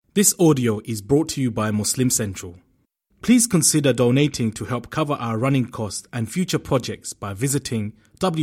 This audio is brought to you by Muslim Central. Please consider donating to help cover our running costs and future projects by visiting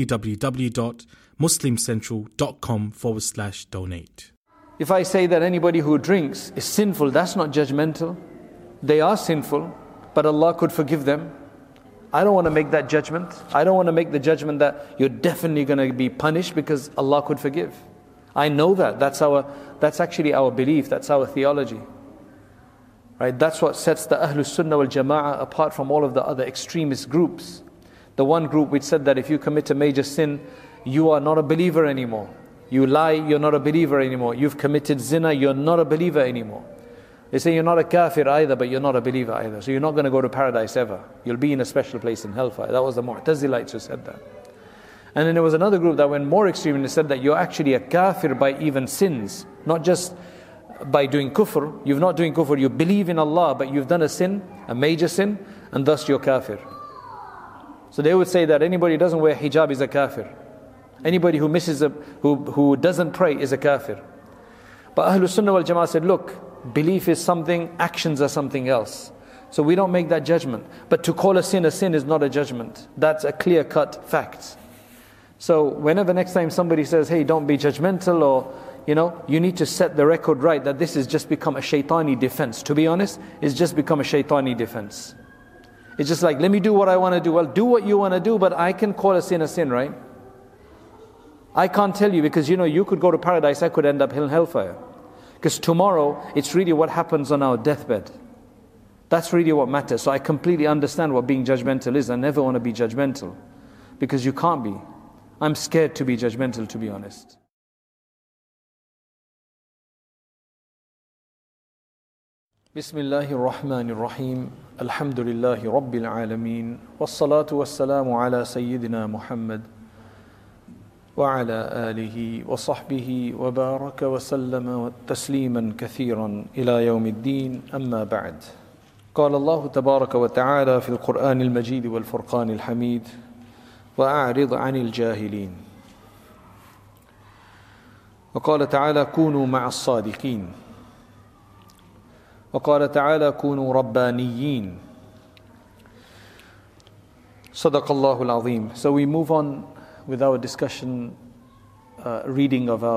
www.muslimcentral.com/donate. If I say that anybody who drinks is sinful, that's not judgmental. They are sinful, but Allah could forgive them. I don't want to make that judgment. I don't want to make the judgment that you're definitely going to be punished because Allah could forgive. I know that. That's actually our belief. That's our theology. Right? That's what sets the Ahlus Sunnah wal Jama'ah apart from all of the other extremist groups. The one group which said that if you commit a major sin, you are not a believer anymore. You lie, you're not a believer anymore. You've committed zina, you're not a believer anymore. They say you're not a kafir either, but you're not a believer either. So you're not going to go to paradise ever. You'll be in a special place in hellfire. That was the Mu'tazilites who said that. And then there was another group that went more extreme and said that you're actually a kafir by even sins, not just by doing kufr. You're not doing kufr, you believe in Allah, but you've done a sin, a major sin, and thus you're kafir. So they would say that anybody who doesn't wear hijab is a kafir. Anybody who who doesn't pray is a kafir. But Ahlus Sunnah wal Jama'ah said, look, belief is something, actions are something else. So we don't make that judgment. But to call a sin is not a judgment. That's a clear-cut fact. So whenever next time somebody says, hey, don't be judgmental, or you need to set the record right that this has just become a shaitani defense. To be honest, it's just become a shaitani defense. It's just like, let me do what I want to do. Well, do what you want to do, but I can call a sin, right? I can't tell you because you could go to paradise, I could end up in hellfire. Because tomorrow, it's really what happens on our deathbed. That's really what matters. So I completely understand what being judgmental is. I never want to be judgmental because you can't be. I'm scared to be judgmental, to be honest. Bismillahir Rahmanir Rahim. Alhamdulillahi Rabbil Alameen. Wassalatu wassalamu ala Sayyidina Muhammad wa ala alihi wa sahbihi wa baraka wa sallama wa tasliman kathiran ila yawmiddin amma ba'd. قال الله تبارك وتعالى في القرآن المجيد والفرقان الحميد وأعرض عن الجاهلين. وقال تعالى كونوا مع الصادقين. وقال تعالى كونوا ربانيين. صدق الله العظيم. So we move on with our discussion, reading of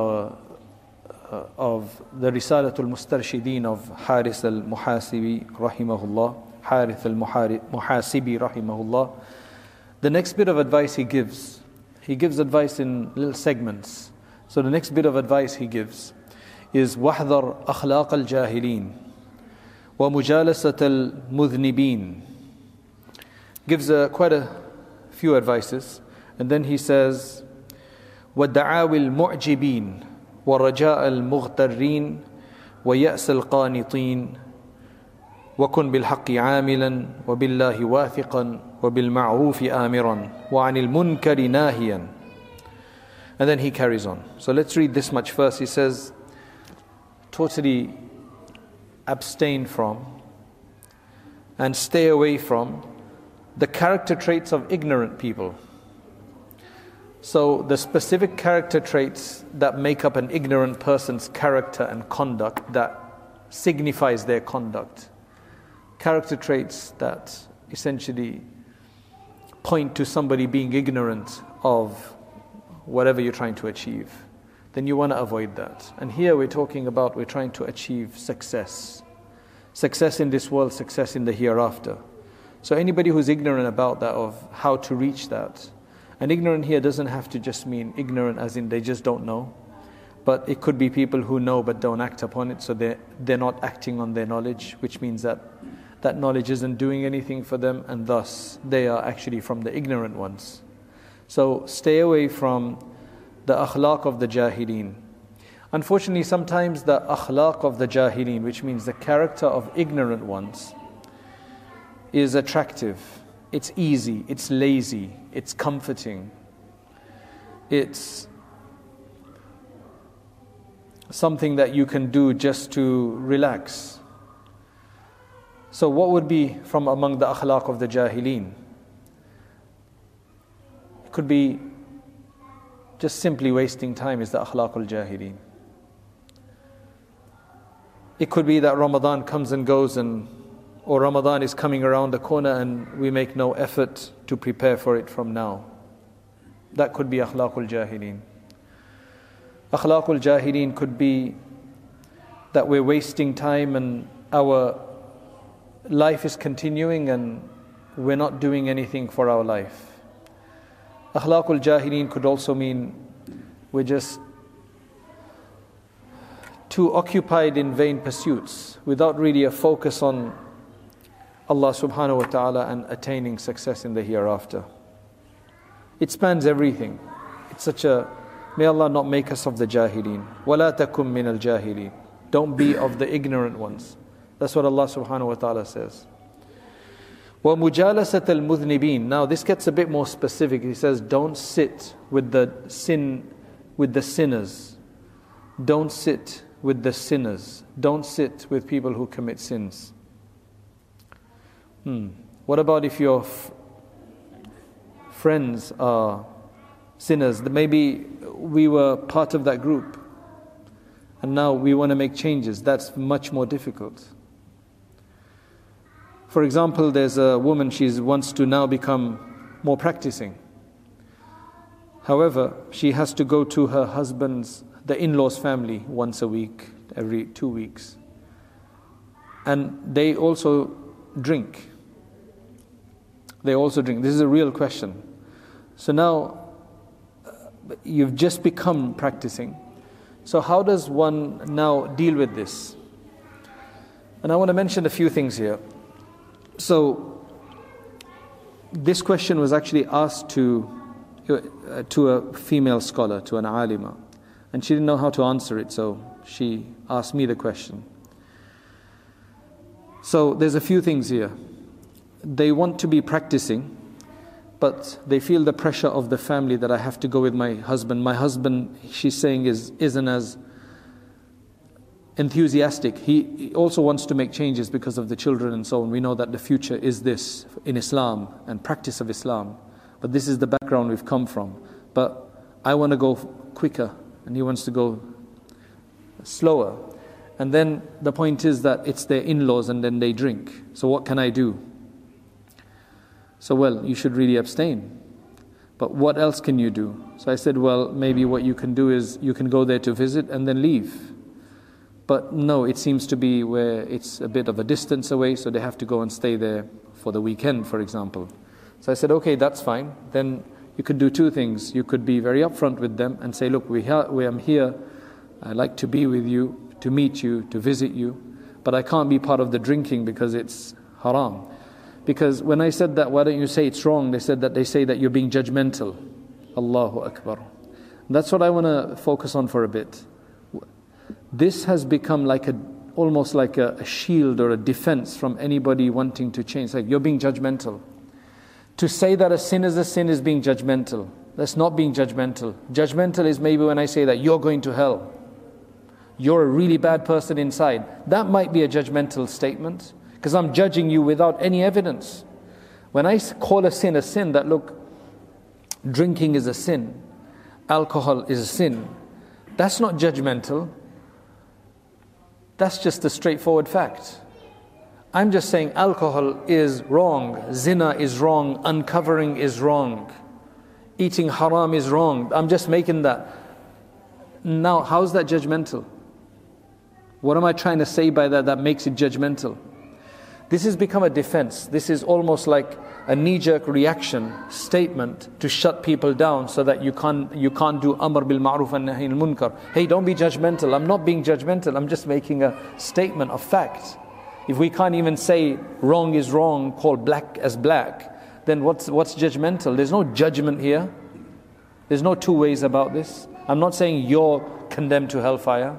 the Risalatul Mustarshideen of Harith al-Muhasibi rahimahullah. Harith al-Muhasibi rahimahullah. The next bit of advice he gives advice in little segments. So the next bit of advice he gives is وَحْذَرْ أَخْلَاقَ الْجَاهِلِينَ وَمُجَالَسَةَ الْمُذْنِبِينَ. Gives quite a few advices. And then he says وَدَّعَاوِ الْمُعْجِبِينَ وَرَجَاءَ الْمُغْتَرِّينَ وَيَأْسَ الْقَانِطِينَ وَكُنْ بِالْحَقِّ عَامِلًا وَبِاللَّهِ وَاثِقًا وَبِالْمَعْرُوفِ آمِرًا وَعَنِ الْمُنْكَرِ نَاهِيًا. And then he carries on. So let's read this much first. He says, totally abstain from and stay away from the character traits of ignorant people. So the specific character traits that make up an ignorant person's character and conduct, that signifies their conduct. Character traits that essentially point to somebody being ignorant of whatever you're trying to achieve. Then you want to avoid that. And here we're trying to achieve success. Success in this world, success in the hereafter. So anybody who's ignorant about that, of how to reach that, and ignorant here doesn't have to just mean ignorant as in they just don't know, but it could be people who know but don't act upon it, so they're not acting on their knowledge, which means that knowledge isn't doing anything for them, and thus they are actually from the ignorant ones. So stay away from the akhlaq of the jahilin. Unfortunately, sometimes the akhlaq of the jahilin, which means the character of ignorant ones, is attractive. It's easy, it's lazy, it's comforting. It's something that you can do just to relax. So what would be from among the akhlaq of the jahilin? It could be just simply wasting time is the akhlaq al-jahilin. It could be that Ramadan comes and goes, or Ramadan is coming around the corner and we make no effort to prepare for it from now. That could be akhlaqul jahilin. Akhlaqul jahilin could be that we're wasting time and our life is continuing and we're not doing anything for our life. Akhlaqul jahilin could also mean we're just too occupied in vain pursuits without really a focus on Allah subhanahu wa ta'ala and attaining success in the hereafter. It spans everything. It's may Allah not make us of the jahilin. وَلَا تَكُمْ مِنَ الْجَاهِلِينَ. Don't be of the ignorant ones. That's what Allah subhanahu wa ta'ala says. وَمُجَالَسَةَ الْمُذْنِبِينَ. Now this gets a bit more specific. He says, don't sit with the sinners. Don't sit with the sinners. Don't sit with people who commit sins. What about if your friends are sinners? Maybe we were part of that group and now we want to make changes. That's much more difficult. For example, there's a woman, she wants to now become more practicing. However, she has to go to her husband's, the in-laws' family once a week, every 2 weeks. And they also drink. This is a real question. So now, you've just become practicing. So how does one now deal with this? And I want to mention a few things here. So, this question was actually asked to a female scholar, to an alima. And she didn't know how to answer it, so she asked me the question. So, there's a few things here. They want to be practicing, but they feel the pressure of the family that I have to go with my husband. My husband, she's saying, isn't as enthusiastic. He also wants to make changes because of the children and so on. We know that the future is this in Islam and practice of Islam. But this is the background we've come from. But I want to go quicker and he wants to go slower. And then the point is that it's their in-laws and then they drink. So what can I do? So, well, you should really abstain. But what else can you do? So I said, well, maybe what you can do is you can go there to visit and then leave. But no, it seems to be where it's a bit of a distance away, so they have to go and stay there for the weekend, for example. So I said, okay, that's fine. Then you could do two things. You could be very upfront with them and say, look, I'm here. I'd like to be with you, to meet you, to visit you. But I can't be part of the drinking because it's haram. Because when I said that, why don't you say it's wrong? They said that they say that you're being judgmental. Allahu Akbar. That's what I want to focus on for a bit. This has become almost like a shield or a defense from anybody wanting to change. Like, you're being judgmental. To say that a sin is being judgmental. That's not being judgmental. Judgmental is maybe when I say that you're going to hell. You're a really bad person inside. That might be a judgmental statement because I'm judging you without any evidence. When I call a sin, that look, drinking is a sin, alcohol is a sin, that's not judgmental. That's just a straightforward fact. I'm just saying alcohol is wrong, zina is wrong, uncovering is wrong, eating haram is wrong. I'm just making that. Now, how's that judgmental? What am I trying to say by that makes it judgmental? This has become a defense. This is almost like a knee-jerk reaction statement to shut people down so that you can't do amr bil ma'ruf and nahy anil munkar. Hey, don't be judgmental. I'm not being judgmental. I'm just making a statement of fact. If we can't even say wrong is wrong, call black as black, then what's judgmental? There's no judgment here. There's no two ways about this. I'm not saying you're condemned to hellfire.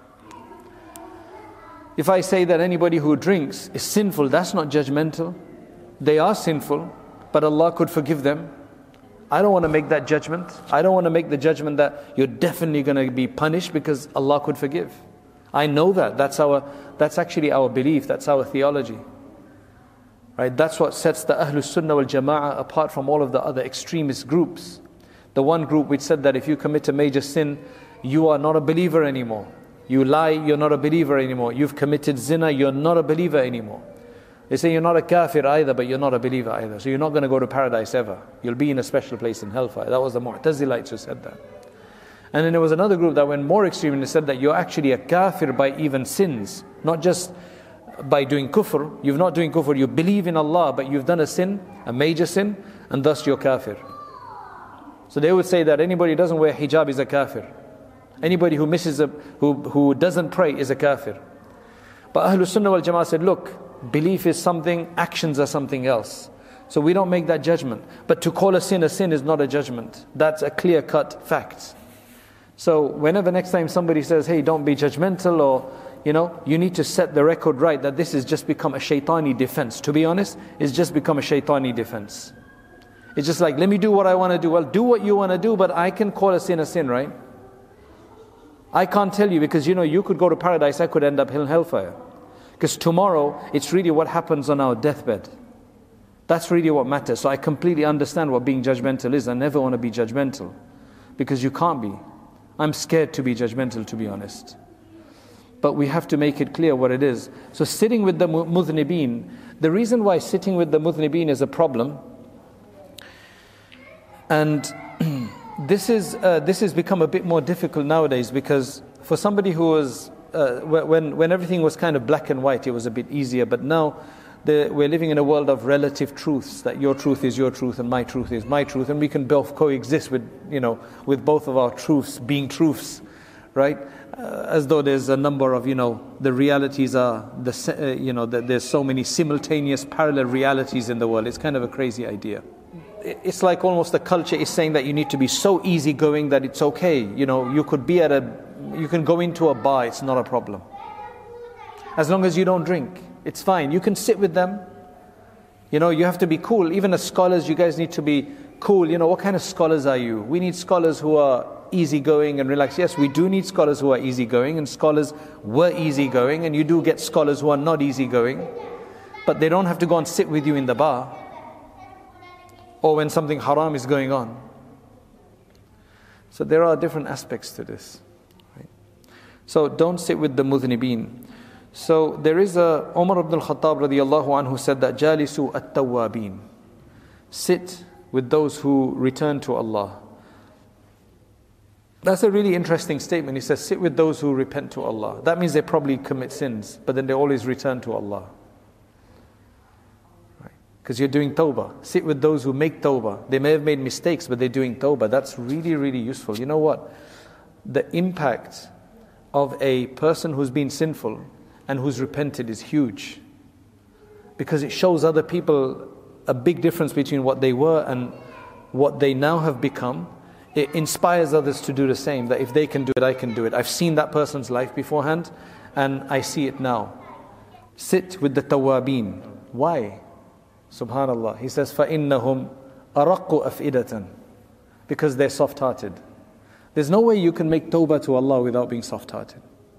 If I say that anybody who drinks is sinful, that's not judgmental. They are sinful, but Allah could forgive them. I don't want to make that judgment. I don't want to make the judgment that you're definitely going to be punished because Allah could forgive. I know that. That's actually our belief. That's our theology. Right? That's what sets the Ahlus Sunnah wal Jama'ah apart from all of the other extremist groups. The one group which said that if you commit a major sin, you are not a believer anymore. You lie, you're not a believer anymore. You've committed zina, you're not a believer anymore. They say you're not a kafir either, but you're not a believer either. So you're not going to go to paradise ever. You'll be in a special place in hellfire. That was the Mu'tazilites who said that. And then there was another group that went more extreme and they said that you're actually a kafir by even sins. Not just by doing kufr. You're not doing kufr, you believe in Allah, but you've done a sin, a major sin, and thus you're kafir. So they would say that anybody who doesn't wear hijab is a kafir. Anybody who who doesn't pray is a kafir. But Ahlul Sunnah wal Jama'ah said, look, belief is something, actions are something else. So we don't make that judgment. But to call a sin is not a judgment. That's a clear-cut fact. So whenever next time somebody says, hey, don't be judgmental, or you need to set the record right that this has just become a shaitani defense. To be honest, it's just become a shaitani defense. It's just like, let me do what I want to do. Well, do what you want to do, but I can call a sin, right? I can't tell you because, you could go to paradise, I could end up in hellfire. Because tomorrow, it's really what happens on our deathbed. That's really what matters. So I completely understand what being judgmental is. I never want to be judgmental. Because you can't be. I'm scared to be judgmental, to be honest. But we have to make it clear what it is. So sitting with the mudhnibeen, the reason why sitting with the mudhnibeen is a problem, and this has become a bit more difficult nowadays, because for somebody who was, when everything was kind of black and white, it was a bit easier, but now we're living in a world of relative truths, that your truth is your truth and my truth is my truth, and we can both coexist with, with both of our truths being truths, right? As though there's a number of, the realities are, that there's so many simultaneous parallel realities in the world. It's kind of a crazy idea. It's like almost the culture is saying that you need to be so easygoing that it's okay. You can go into a bar, it's not a problem. As long as you don't drink, it's fine. You can sit with them. You have to be cool. Even as scholars, you guys need to be cool. What kind of scholars are you? We need scholars who are easygoing and relaxed. Yes, we do need scholars who are easygoing, and scholars were easygoing, and you do get scholars who are not easygoing. But they don't have to go and sit with you in the bar, or when something haram is going on. So there are different aspects to this. Right? So don't sit with the mudhnibeen. So there is a Umar ibn al-Khattab radiyallahu anhu said that jalisu at-tawwabin. Sit with those who return to Allah. That's a really interesting statement. He says, sit with those who repent to Allah. That means they probably commit sins, but then they always return to Allah. Because you're doing tawbah. Sit with those who make tawbah. They may have made mistakes, but they're doing tawbah. That's really, really useful. You know what? The impact of a person who's been sinful and who's repented is huge. Because it shows other people a big difference between what they were and what they now have become. It inspires others to do the same. That if they can do it, I can do it. I've seen that person's life beforehand, and I see it now. Sit with the tawabin. Why? Subhanallah. He says, فَإِنَّهُمْ أَرَقُّ أَفْئِدَةً. Because they're soft-hearted. There's no way you can make tawbah to Allah without being soft-hearted.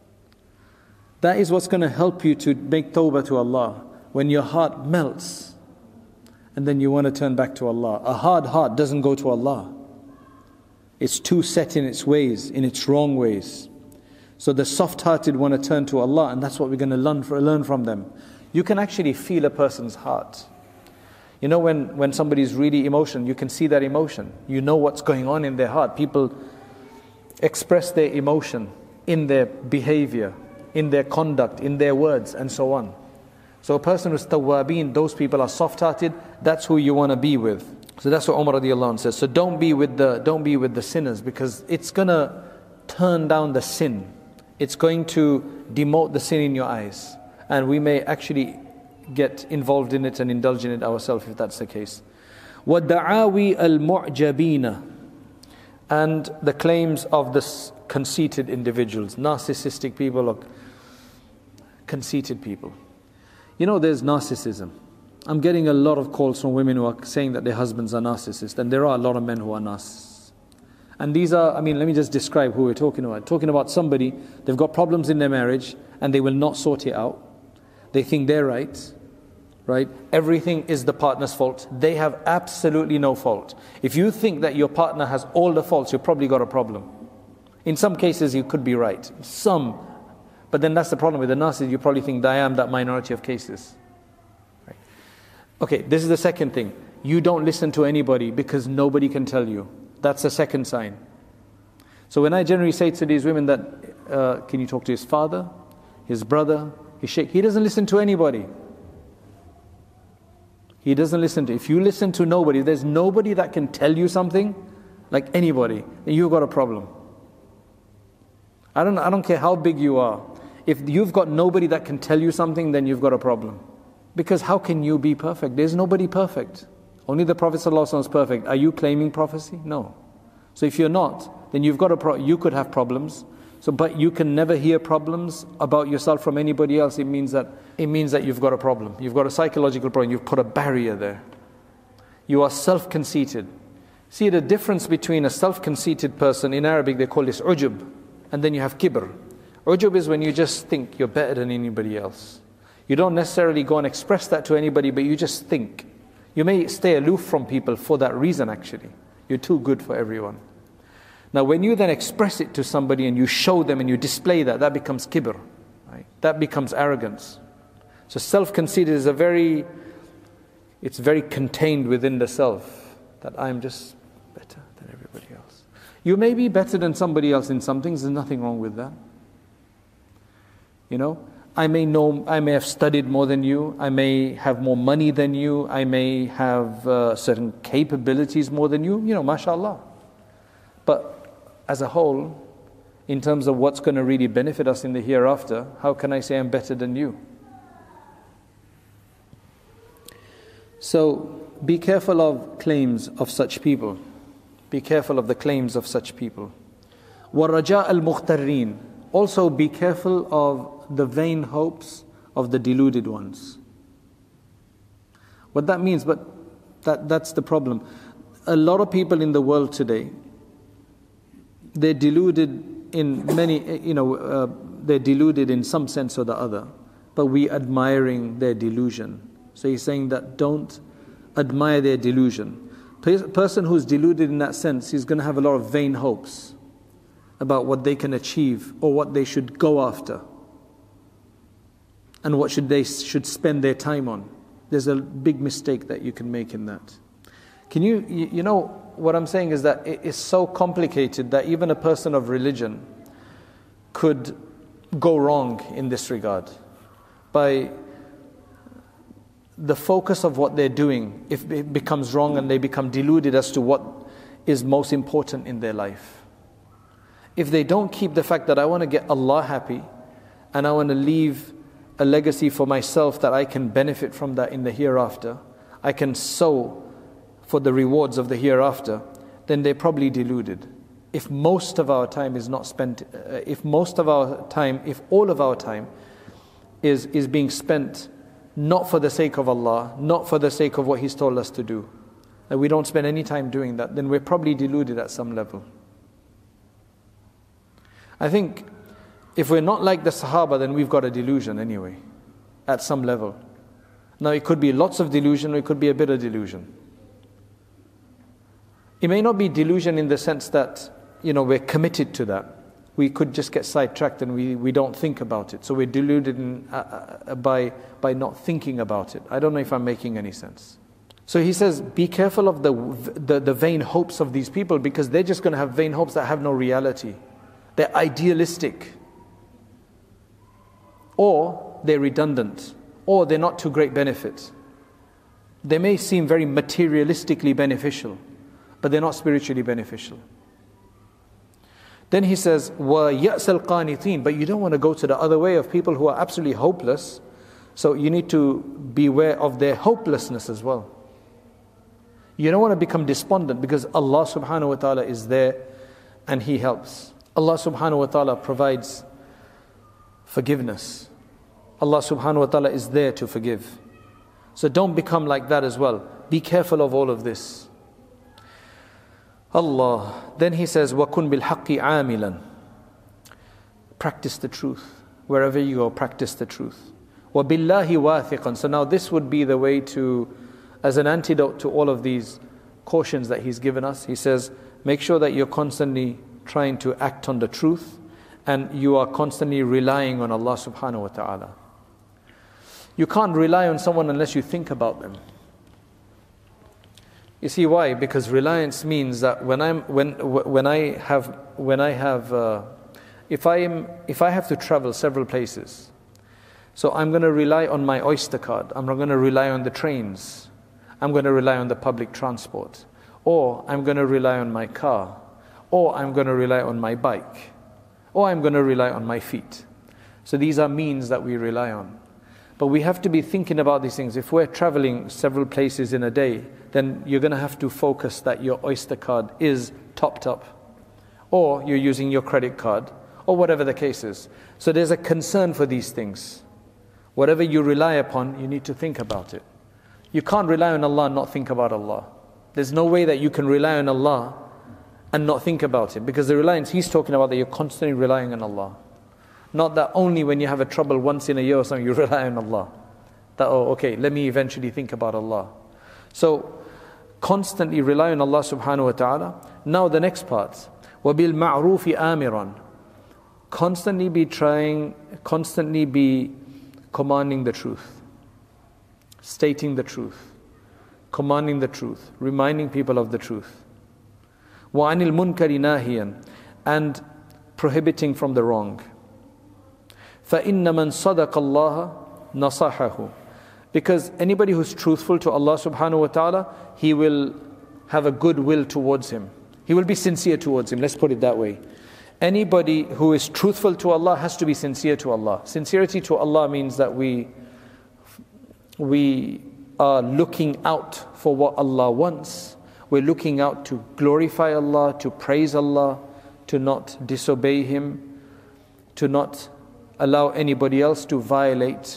That is what's going to help you to make tawbah to Allah. When your heart melts, and then you want to turn back to Allah. A hard heart doesn't go to Allah. It's too set in its ways, in its wrong ways. So the soft-hearted want to turn to Allah, and that's what we're going to learn from them. You can actually feel a person's heart. When somebody's really emotional, you can see that emotion. You know what's going on in their heart. People express their emotion in their behavior, in their conduct, in their words, and so on. So a person who's tawwabin, those people are soft-hearted, that's who you want to be with. So that's what Umar radiallahu anhu says. So don't be with the sinners, because it's going to turn down the sin. It's going to demote the sin in your eyes. And we may actually get involved in it and indulge in it ourselves if that's the case. وَالدَّعَاوِي الْمُعْجَبِينَ. And the claims of the conceited individuals, narcissistic people or conceited people. There's narcissism. I'm getting a lot of calls from women who are saying that their husbands are narcissists, and there are a lot of men who are narcissists. And these are, let me just describe who we're talking about. Talking about somebody, they've got problems in their marriage, and they will not sort it out. They think they're right? Everything is the partner's fault. They have absolutely no fault. If you think that your partner has all the faults, you've probably got a problem. In some cases, you could be right. Some But then that's the problem with the narcissist. You probably think that I am that minority of cases. Right? Okay, this is the second thing. You don't listen to anybody because nobody can tell you. That's the second sign. So when I generally say to these women that, can you talk to his father, his brother, his sheikh? He doesn't listen to anybody. He doesn't listen to. If you listen to nobody, there's nobody that can tell you something, like anybody, then you've got a problem. I don't care how big you are. If you've got nobody that can tell you something, then you've got a problem. Because how can you be perfect? There's nobody perfect. Only the Prophet ﷺ is perfect. Are you claiming prophecy? No. So if you're not, then you've got you could have problems. So, but you can never hear problems about yourself from anybody else. It means that you've got a problem. You've got a psychological problem. You've put a barrier there. You are self-conceited. See the difference between a self-conceited person, in Arabic they call this ujub, and then you have kibr. Ujub is when you just think you're better than anybody else. You don't necessarily go and express that to anybody, but you just think. You may stay aloof from people for that reason actually. You're too good for everyone. Now when you then express it to somebody and you show them and you display that, that becomes kibr. Right? That becomes arrogance. So self-conceited is it's very contained within the self, that I'm just better than everybody else. You may be better than somebody else in some things, there's nothing wrong with that. You know, I may have studied more than you, I may have more money than you, I may have certain capabilities more than you, mashallah. But as a whole, in terms of what's going to really benefit us in the hereafter, how can I say I'm better than you? So, be careful of claims of such people. Be careful of the claims of such people. وَالرَّجَاءَ الْمُخْتَرِّينَ. Also be careful of the vain hopes of the deluded ones. What that means, but that's the problem. A lot of people in the world today, they're deluded in they're deluded in some sense or the other, but we admiring their delusion. So he's saying that don't admire their delusion. Person who's deluded in that sense, he's going to have a lot of vain hopes about what they can achieve or what they should go after and what they should spend their time on. There's a big mistake that you can make in that. You know what I'm saying is that it is so complicated that even a person of religion could go wrong in this regard by the focus of what they're doing. If it becomes wrong and they become deluded as to what is most important in their life. If they don't keep the fact that I want to get Allah happy and I want to leave a legacy for myself that I can benefit from that in the hereafter, I can sow for the rewards of the hereafter, then they're probably deluded. If most of our time is not spent, if all of our time is being spent not for the sake of Allah, not for the sake of what He's told us to do, and we don't spend any time doing that, then we're probably deluded at some level. I think if we're not like the Sahaba, then we've got a delusion anyway, at some level. Now it could be lots of delusion, or it could be a bit of delusion. It may not be delusion in the sense that, we're committed to that. We could just get sidetracked and we don't think about it. So we're deluded by not thinking about it. I don't know if I'm making any sense. So he says, be careful of the vain hopes of these people, because they're just going to have vain hopes that have no reality. They're idealistic. Or they're redundant. Or they're not to great benefit. They may seem very materialistically beneficial, but they're not spiritually beneficial. Then he says, وَيَأْسَ الْقَانِتِينَ. But you don't want to go to the other way of people who are absolutely hopeless. So you need to beware of their hopelessness as well. You don't want to become despondent, because Allah subhanahu wa ta'ala is there and He helps. Allah subhanahu wa ta'ala provides forgiveness. Allah subhanahu wa ta'ala is there to forgive. So don't become like that as well. Be careful of all of this. Allah. Then he says, وَكُنْ بِالْحَقِّ عَامِلًا. Practice the truth. Wherever you go, practice the truth. وَبِاللَّهِ وَاثِقًا. So now this would be the way to, as an antidote to all of these cautions that he's given us. He says, make sure that you're constantly trying to act on the truth, and you are constantly relying on Allah subhanahu wa ta'ala. You can't rely on someone unless you think about them. You see why? Because reliance means that if I have to travel several places, so I'm going to rely on my Oyster card. I'm not going to rely on the trains. I'm going to rely on the public transport. Or I'm going to rely on my car. Or I'm going to rely on my bike. Or I'm going to rely on my feet. So these are means that we rely on. But we have to be thinking about these things. If we're traveling several places in a day, then you're going to have to focus that your Oyster card is topped up. Or you're using your credit card. Or whatever the case is. So there's a concern for these things. Whatever you rely upon, you need to think about it. You can't rely on Allah and not think about Allah. There's no way that you can rely on Allah and not think about it. Because the reliance He's talking about, that you're constantly relying on Allah. Not that only when you have a trouble once in a year or something, you rely on Allah. That, oh, okay, let me eventually think about Allah. So, constantly rely on Allah subhanahu wa ta'ala. Now the next part. وَبِالْمَعْرُوفِ آمِرًا. Constantly be commanding the truth, stating the truth, commanding the truth, reminding people of the truth. وَعَنِ الْمُنْكَرِ نَاهِيًا, and prohibiting from the wrong. فَإِنَّ مَنْ صَدَقَ اللَّهَ نَصَحَهُ. Because anybody who's truthful to Allah subhanahu wa ta'ala, He will have a good will towards him. He will be sincere towards him, let's put it that way. Anybody who is truthful to Allah has to be sincere to Allah. Sincerity to Allah means that we are looking out for what Allah wants. We're looking out to glorify Allah, to praise Allah, to not disobey Him, to not allow anybody else to violate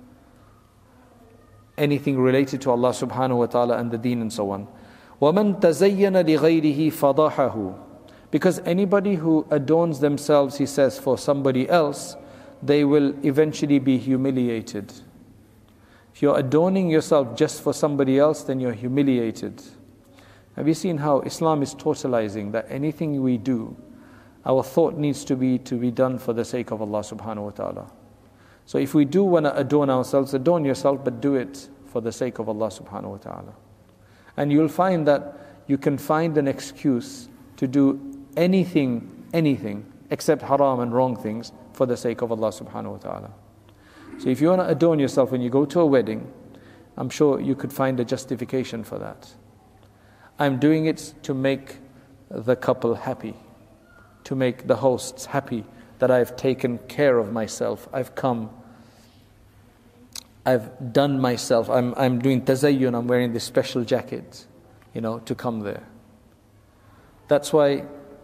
anything related to Allah subhanahu wa ta'ala and the deen and so on. وَمَنْ تَزَيَّنَ لِغَيْرِهِ فَضَحَهُ. Because anybody who adorns themselves, he says, for somebody else, they will eventually be humiliated. If you're adorning yourself just for somebody else, then you're humiliated. Have you seen how Islam is totalizing that anything we do, our thought needs to be done for the sake of Allah subhanahu wa ta'ala. So if we do want to adorn ourselves, adorn yourself, but do it for the sake of Allah subhanahu wa ta'ala. And you'll find that you can find an excuse to do anything except haram and wrong things for the sake of Allah subhanahu wa ta'ala. So if you want to adorn yourself when you go to a wedding, I'm sure you could find a justification for that. I'm doing it to make the couple happy, to make the hosts happy that I've taken care of myself. I've come, I've done myself, I'm doing tazayyun, I'm wearing this special jacket, to come there. That's why,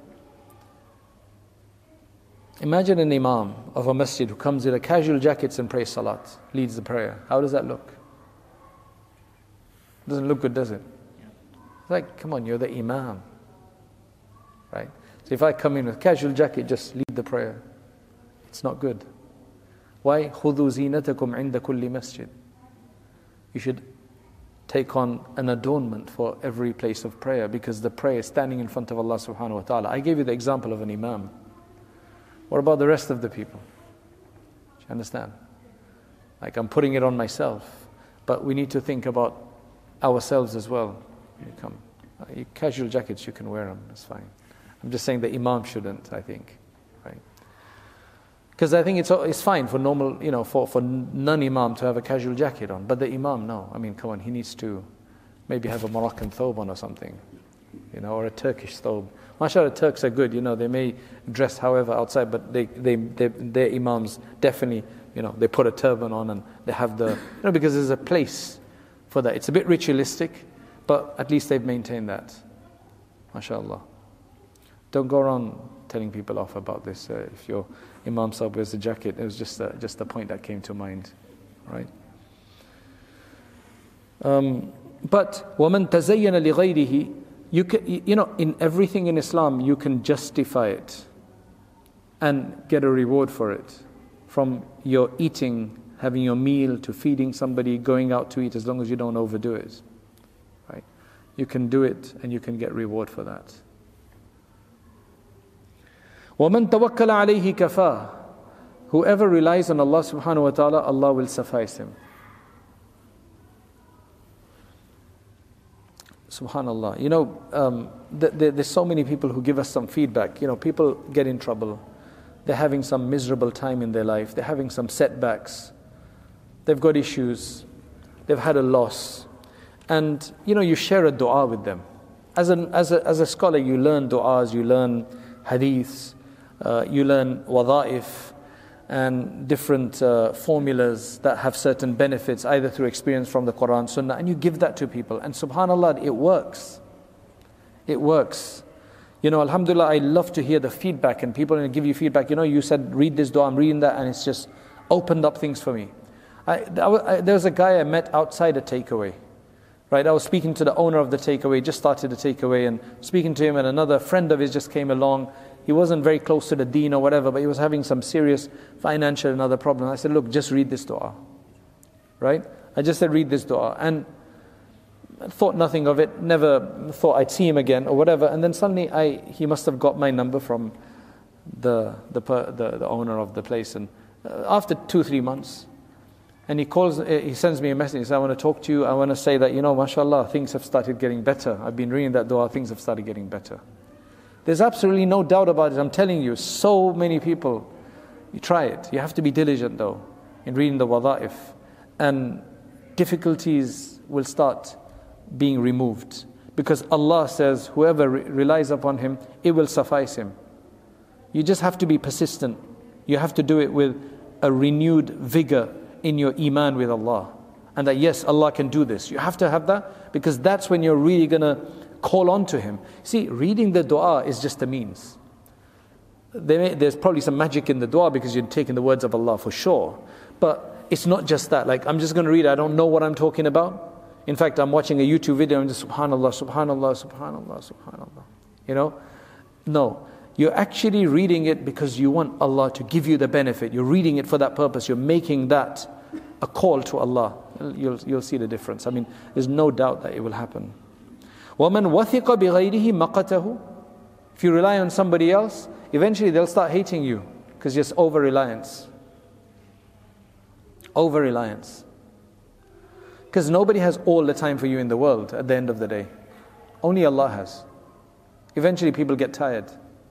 imagine an imam of a masjid who comes in a casual jacket and prays salat, leads the prayer. How does that look? Doesn't look good, does it? It's like, come on, you're the imam. Right? So if I come in with a casual jacket, just lead the prayer. It's not good. Why? خُذُوا زِينَتَكُمْ عِنْدَ كُلِّ masjid. You should take on an adornment for every place of prayer, because the prayer is standing in front of Allah subhanahu wa ta'ala. I gave you the example of an imam. What about the rest of the people? Do you understand? Like, I'm putting it on myself, but we need to think about ourselves as well. You come, casual jackets, you can wear them, it's fine. I'm just saying the imam shouldn't, I think, right? Because I think it's fine for normal, for non-imam to have a casual jacket on, but the imam, no. I mean, come on, he needs to maybe have a Moroccan thobe on or something, or a Turkish thobe. MashaAllah, Turks are good, they may dress however outside, but their imams definitely, they put a turban on and they have because there's a place for that. It's a bit ritualistic, but at least they've maintained that. MashaAllah. Don't go around telling people off about this. If your Imam Sahib wears a jacket, it was just a point that came to mind, right? But وَمَنْ تَزَيَّنَ لِغَيْرِهِ, you can, in everything in Islam, you can justify it and get a reward for it. From your eating, having your meal, to feeding somebody, going out to eat, as long as you don't overdo it, right? You can do it and you can get reward for that. وَمَن تَوَكَّلَ عَلَيْهِ كَفَاهُ. Whoever relies on Allah subhanahu wa ta'ala, Allah will suffice him. Subhanallah. You know, there's so many people who give us some feedback. You know, people get in trouble. They're having some miserable time in their life. They're having some setbacks. They've got issues. They've had a loss. And, you know, you share a dua with them. As a scholar, you learn du'as, you learn hadiths, you learn wadha'if, and different formulas that have certain benefits, either through experience from the Quran, Sunnah, and you give that to people. And subhanAllah, it works. It works. You know, alhamdulillah, I love to hear the feedback, and people give you feedback. You know, you said, read this dua, I'm reading that, and it's just opened up things for me. There was a guy I met outside a takeaway. Right, I was speaking to the owner of the takeaway, just started the takeaway, and speaking to him, and another friend of his just came along. He wasn't very close to the deen or whatever, but he was having some serious financial and other problems. I said, look, just read this dua. Right? I just said, read this dua. And I thought nothing of it, never thought I'd see him again or whatever. And then suddenly he must have got my number from the owner of the place. And after 2-3 months, and he sends me a message. He says, I want to talk to you. I want to say that, you know, mashallah, things have started getting better. I've been reading that dua, things have started getting better. There's absolutely no doubt about it. I'm telling you, so many people, you try it. You have to be diligent though, in reading the wadha'if. And difficulties will start being removed. Because Allah says, whoever relies upon Him, it will suffice him. You just have to be persistent. You have to do it with a renewed vigor in your iman with Allah, and that yes, Allah can do this. You have to have that, because that's when you're really going to call on to Him. See, reading the dua is just a means. There's probably some magic in the dua because you're taking the words of Allah for sure, but it's not just that. Like, I'm just going to read it, I don't know what I'm talking about. In fact, I'm watching a YouTube video and just subhanallah, subhanallah, subhanallah, subhanallah. You know? No. You're actually reading it because you want Allah to give you the benefit. You're reading it for that purpose. You're making that a call to Allah. You'll see the difference. I mean, there's no doubt that it will happen. وَمَنْ وَثِقَ بِغَيْرِهِ مَقَتَهُ. If you rely on somebody else, eventually they'll start hating you because it's over-reliance. Over-reliance. Because nobody has all the time for you in the world at the end of the day. Only Allah has. Eventually people get tired.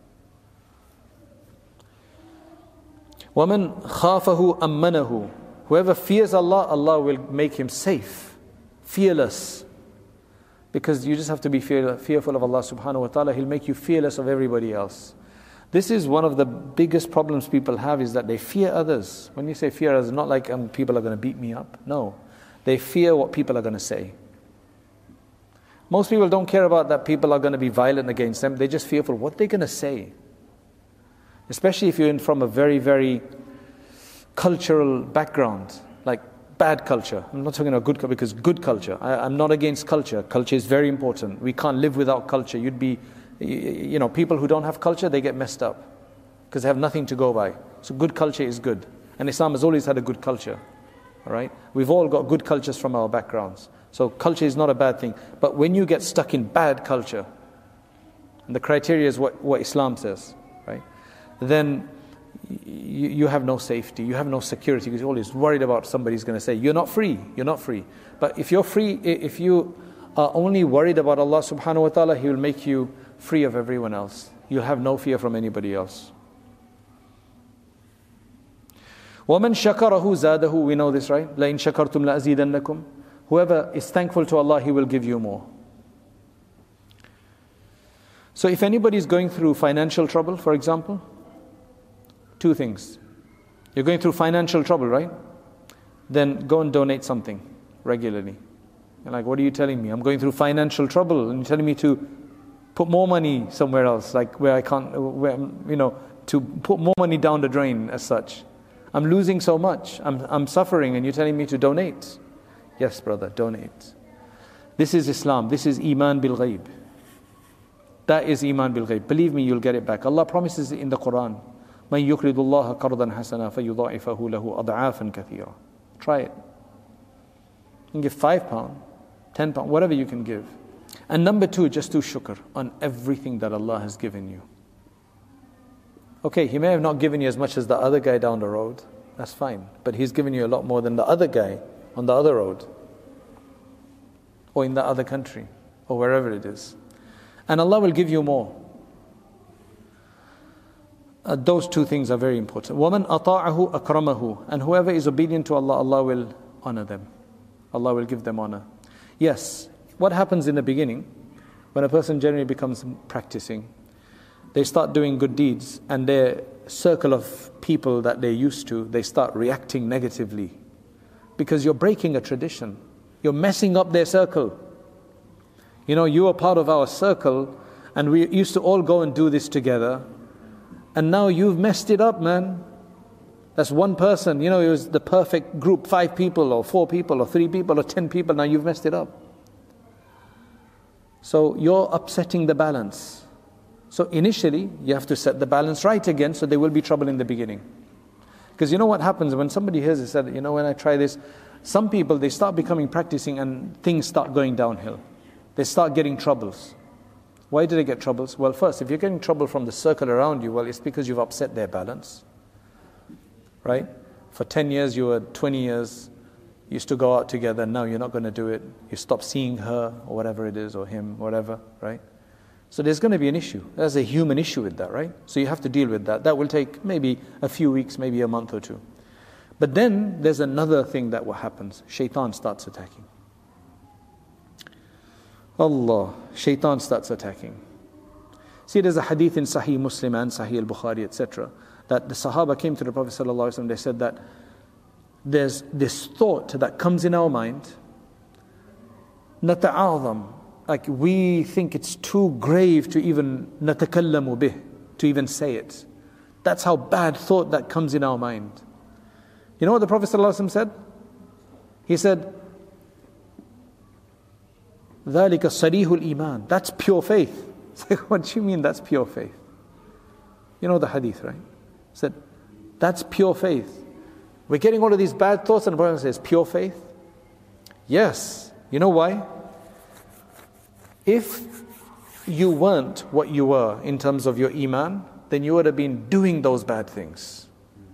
وَمَنْ خَافَهُ أَمَّنَهُ. Whoever fears Allah, Allah will make him safe, fearless. Because you just have to be fearful of Allah subhanahu wa ta'ala. He'll make you fearless of everybody else. This is one of the biggest problems people have, is that they fear others. When you say fear others, not like people are going to beat me up. No. They fear what people are going to say. Most people don't care about that people are going to be violent against them. They're just fearful what they're going to say. Especially if you're from a very, very cultural background, like bad culture. I'm not talking about good culture, because good culture. I'm not against culture. Culture is very important. We can't live without culture. You'd be, you know, people who don't have culture, they get messed up because they have nothing to go by. So good culture is good. And Islam has always had a good culture. All right? We've all got good cultures from our backgrounds. So culture is not a bad thing. But when you get stuck in bad culture, and the criteria is what Islam says, right? Then you have no safety, you have no security, because you're always worried about somebody's going to say, you're not free. But if you're free, if you are only worried about Allah subhanahu wa ta'ala, He will make you free of everyone else. You'll have no fear from anybody else. وَمَنْ شَكَرَهُ زَادَهُ. We know this, right? لَإِنْ شَكَرْتُمْ لَأَزِيدَنَّكُمْ. Whoever is thankful to Allah, He will give you more. So if anybody is going through financial trouble, for example, 2 things. You're going through financial trouble, right? Then go and donate something regularly. You're like, what are you telling me? I'm going through financial trouble, and you're telling me to put more money somewhere else, like where I can't, to put more money down the drain as such. I'm losing so much. I'm suffering, and you're telling me to donate. Yes, brother, donate. This is Islam. This is Iman bil Ghaib. That is Iman bil Ghaib. Believe me, you'll get it back. Allah promises it in the Quran. مَنْ يُقْرِضُ اللَّهَ قَرْضًا حَسَنًا فَيُضَاعِفَهُ لَهُ أَضْعَافًا كَثِيرًا. Try it. You can give £5, £10, whatever you can give. And number 2, just do shukr on everything that Allah has given you. Okay, he may have not given you as much as the other guy down the road. That's fine. But he's given you a lot more than the other guy on the other road, or in the other country, or wherever it is. And Allah will give you more. Those two things are very important. وَمَنْ أَطَاعَهُ أَكْرَمَهُ. And whoever is obedient to Allah, Allah will honor them. Allah will give them honor. Yes, what happens in the beginning, when a person generally becomes practicing, they start doing good deeds, and their circle of people that they're used to, they start reacting negatively. Because you're breaking a tradition. You're messing up their circle. You know, you are part of our circle, and we used to all go and do this together. And now you've messed it up, man. That's one person. You know, it was the perfect group, 5 people or 4 people or 3 people or 10 people. Now you've messed it up. So you're upsetting the balance. So initially, you have to set the balance right again, so there will be trouble in the beginning. Because you know what happens when somebody hears it, said, you know, when I try this, some people, they start becoming practicing and things start going downhill. They start getting troubles. Why do they get troubles? Well, first, if you're getting trouble from the circle around you, well, it's because you've upset their balance. Right? For 10 years, you were 20 years, you used to go out together, now you're not going to do it. You stop seeing her, or whatever it is, or him, whatever, right? So there's going to be an issue. There's a human issue with that, right? So you have to deal with that. That will take maybe a few weeks, maybe a month or 2. But then there's another thing that will happen. Shaitan starts attacking. Allah, Shaitan starts attacking. See, there's a hadith in Sahih Muslim and Sahih al-Bukhari, etc., that the Sahaba came to the Prophet ﷺ, they said that there's this thought that comes in our mind, nata'azam, like we think it's too grave to even natakallamu bih, to even say it. That's how bad thought that comes in our mind. You know what the Prophet ﷺ said? He said, ذَلِكَ صَرِيحُ الْإِيمَانِ. That's pure faith. It's like, what do you mean that's pure faith? You know the hadith, right? He said, that's pure faith. We're getting all of these bad thoughts, and the Prophet says, pure faith? Yes. You know why? If you weren't what you were in terms of your iman, then you would have been doing those bad things.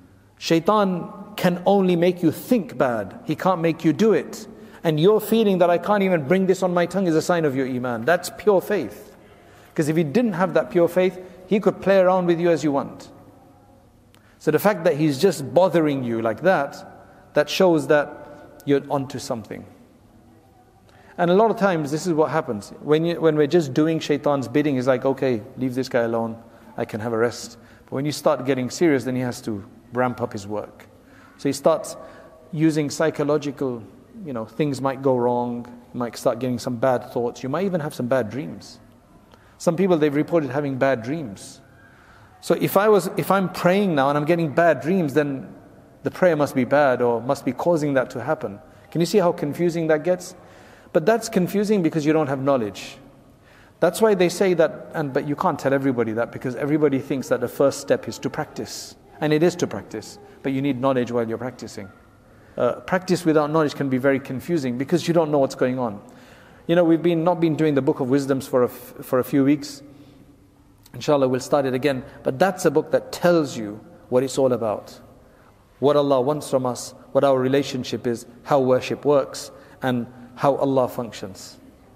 Shaitan can only make you think bad. He can't make you do it. And your feeling that I can't even bring this on my tongue is a sign of your iman. That's pure faith. Because if he didn't have that pure faith, he could play around with you as you want. So the fact that he's just bothering you like that, that shows that you're onto something. And a lot of times this is what happens. When we're just doing Shaitan's bidding, he's like, okay, leave this guy alone. I can have a rest. But when you start getting serious, then he has to ramp up his work. So he starts using psychological, things might go wrong. You might start getting some bad thoughts. You might even have some bad dreams. Some people, they've reported having bad dreams. So if I'm praying now and I'm getting bad dreams, then the prayer must be bad or must be causing that to happen. Can you see how confusing that gets? But that's confusing because you don't have knowledge. That's why they say that, but you can't tell everybody that, because everybody thinks that the first step is to practice. And it is to practice, but you need knowledge while you're practicing. Practice without knowledge can be very confusing because you don't know what's going on. We've not been doing the Book of Wisdoms for a few weeks. Inshallah, we'll start it again. But that's a book that tells you what it's all about. What Allah wants from us, what our relationship is, how worship works, and how Allah functions.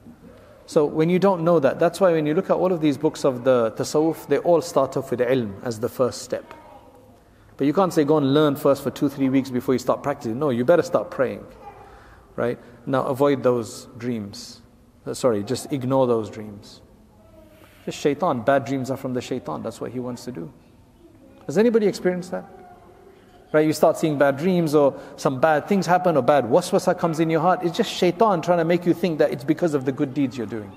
So when you don't know that, that's why when you look at all of these books of the tasawwuf, they all start off with ilm as the first step. But you can't say go and learn first for 2-3 weeks before you start practicing. No, you better start praying. Right? Now avoid those dreams. Just ignore those dreams. Just shaitan. Bad dreams are from the shaitan. That's what he wants to do. Has anybody experienced that? Right? You start seeing bad dreams, or some bad things happen, or bad waswasa comes in your heart. It's just shaitan trying to make you think that it's because of the good deeds you're doing.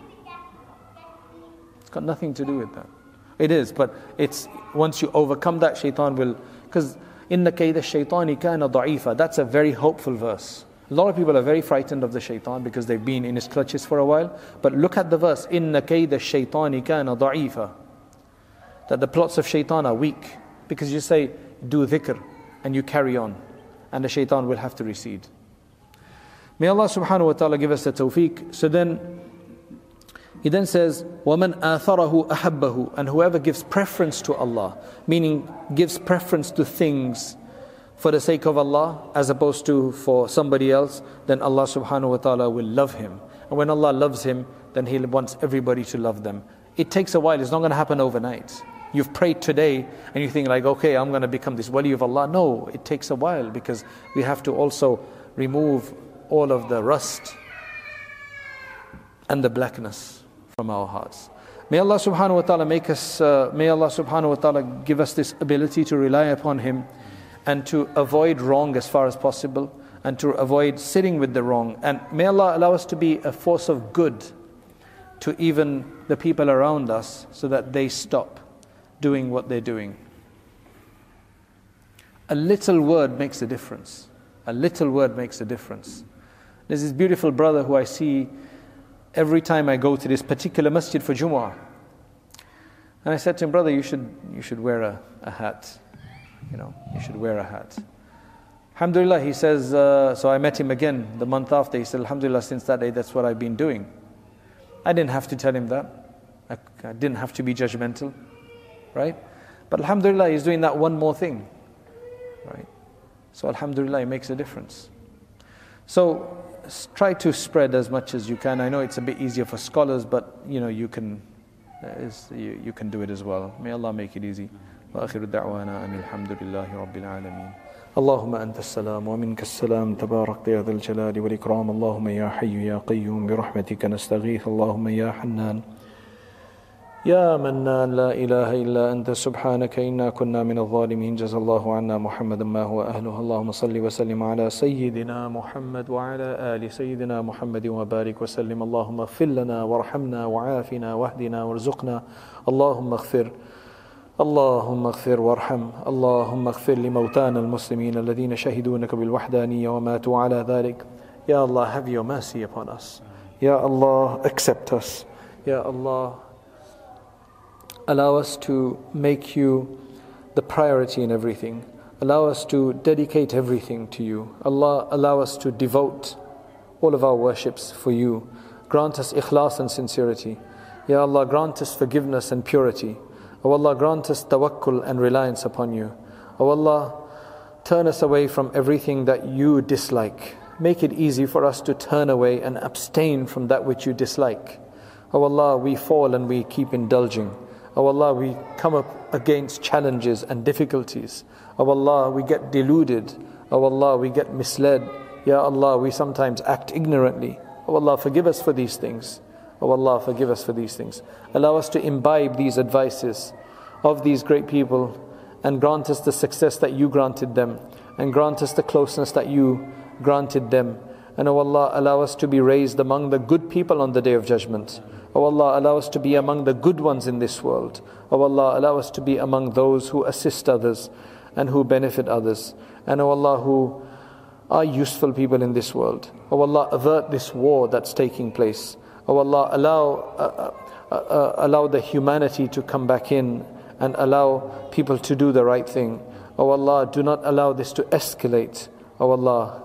It's got nothing to do with that. It is, but it's once you overcome that, shaitan will, because inna kayda shaitani kana da'ifa. That's a very hopeful verse. A lot of people are very frightened of the shaitan because they've been in his clutches for a while. But look at the verse, inna kayda shaitani kana da'ifa. That the plots of shaitan are weak, because you say do dhikr and you carry on, and the shaitan will have to recede. May Allah subhanahu wa ta'ala give us the tawfiq. So then He then says, وَمَنْ آثَرَهُ أَحَبَّهُ, and whoever gives preference to Allah, meaning gives preference to things for the sake of Allah as opposed to for somebody else, then Allah subhanahu wa ta'ala will love him. And when Allah loves him, then He wants everybody to love them. It takes a while, it's not going to happen overnight. You've prayed today and you think like, okay, I'm going to become this wali of Allah. No, it takes a while, because we have to also remove all of the rust and the blackness from our hearts. May Allah subhanahu wa ta'ala may Allah subhanahu wa ta'ala give us this ability to rely upon Him and to avoid wrong as far as possible, and to avoid sitting with the wrong. And may Allah allow us to be a force of good to even the people around us, so that they stop doing what they're doing. A little word makes a difference. A little word makes a difference. There's this beautiful brother who I see every time I go to this particular masjid for Jumu'ah. And I said to him, brother, you should wear a hat. You should wear a hat. Alhamdulillah, he says, so I met him again the month after. He said, Alhamdulillah, since that day, that's what I've been doing. I didn't have to tell him that. I didn't have to be judgmental, right? But Alhamdulillah, he's doing that one more thing, right? So Alhamdulillah, it makes a difference. So try to spread as much as you can. I know it's a bit easier for scholars, but you can do it as well. May Allah make it easy. وآخر دعوانا أن الحمد لله رب العالمين. اللهم أنت السلام ومنك السلام تبارك يا ذا الجلال والإكرام. اللهم يا حي يا قيوم برحمتك نستغيث. اللهم يا حنان يا منان لا إله إلا أنت سبحانك إنا كنا من الظالمين. جزا الله عنا محمدا ما هو أهله. اللهم صل وسلم على سيدنا محمد وعلى آل سيدنا محمد وبارك وسلم. اللهم اغفر لنا وارحمنا وعافنا واهدنا وارزقنا. اللهم اغفر وارحم. اللهم اغفر لموتانا المسلمين الذين شهدوا لك بالوحدانية وماتوا على ذلك. Ya Allah, have your mercy upon us. Ya Allah, accept us. Ya Allah, allow us to make you the priority in everything. Allow us to dedicate everything to you. Allah, allow us to devote all of our worships for you. Grant us ikhlas and sincerity. Ya Allah, grant us forgiveness and purity. O Allah, grant us tawakkul and reliance upon you. O Allah, turn us away from everything that you dislike. Make it easy for us to turn away and abstain from that which you dislike. O Allah, we fall and we keep indulging. O Allah, we come up against challenges and difficulties. O Allah, we get deluded. O Allah, we get misled. Ya Allah, we sometimes act ignorantly. O Allah, forgive us for these things. O Allah, forgive us for these things. Allow us to imbibe these advices of these great people, and grant us the success that you granted them, and grant us the closeness that you granted them. And O Allah, allow us to be raised among the good people on the Day of Judgment. O Allah, allow us to be among the good ones in this world. O Allah, allow us to be among those who assist others and who benefit others. And O Allah, who are useful people in this world. O Allah, avert this war that's taking place. O Allah, allow the humanity to come back in and allow people to do the right thing. O Allah, do not allow this to escalate. O Allah,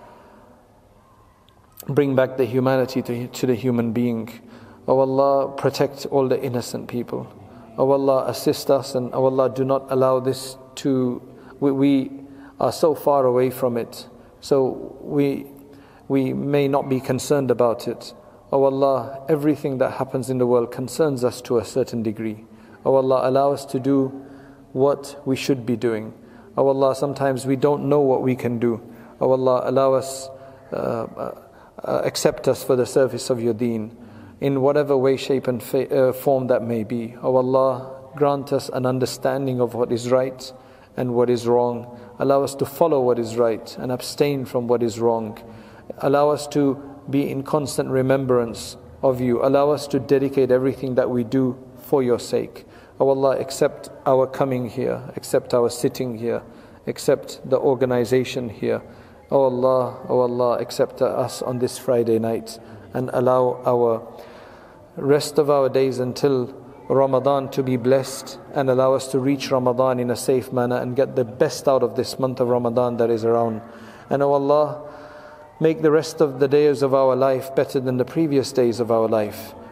bring back the humanity to the human being. O Allah, protect all the innocent people. O Allah, assist us, and O Allah, do not allow this to... We are so far away from it, so we may not be concerned about it. O Allah, everything that happens in the world concerns us to a certain degree. O Allah, allow us to do what we should be doing. O Allah, sometimes we don't know what we can do. O Allah, allow us, accept us for the service of your deen, in whatever way, shape and form that may be. O Allah, grant us an understanding of what is right and what is wrong. Allow us to follow what is right and abstain from what is wrong. Allow us to be in constant remembrance of you. Allow us to dedicate everything that we do for your sake. O Allah, accept our coming here, accept our sitting here, accept the organization here. O Allah, accept us on this Friday night, and allow our rest of our days until Ramadan to be blessed, and allow us to reach Ramadan in a safe manner and get the best out of this month of Ramadan that is around. And O Allah, make the rest of the days of our life better than the previous days of our life.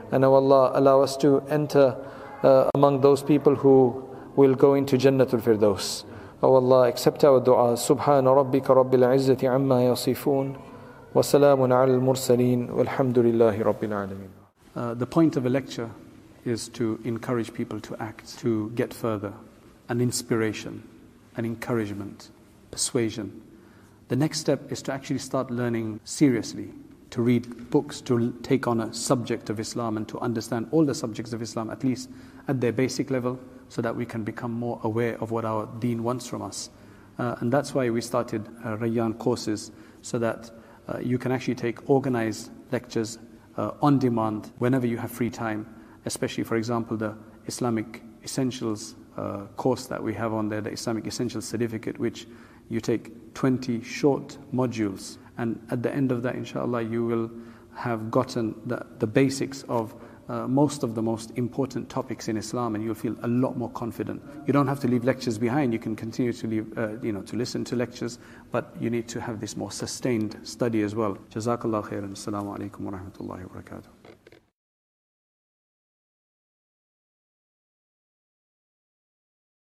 And O Allah, allow us to enter among those people who will go into Jannatul Firdaus. O Allah, accept our dua. Subhana rabbika rabbil izzati amma yasifun. Wa salamun ala al-mursaleen. Walhamdulillahi rabbil alameen. The point of a lecture is to encourage people to act, to get further, an inspiration, an encouragement, persuasion. The next step is to actually start learning seriously, to read books, to take on a subject of Islam and to understand all the subjects of Islam, at least at their basic level, so that we can become more aware of what our deen wants from us. And that's why we started Rayyan courses, so that you can actually take organized lectures on demand whenever you have free time, especially, for example, the Islamic Essentials course that we have on there, the Islamic Essentials Certificate, which you take 20 short modules, and at the end of that, inshallah, you will have gotten the basics of most of the most important topics in Islam, and you'll feel a lot more confident. You don't have to leave lectures behind. You can continue to leave, to listen to lectures, but you need to have this more sustained study as well. Jazakallah khairan. Assalamu alaikum wa rahmatullahi wa barakatuh.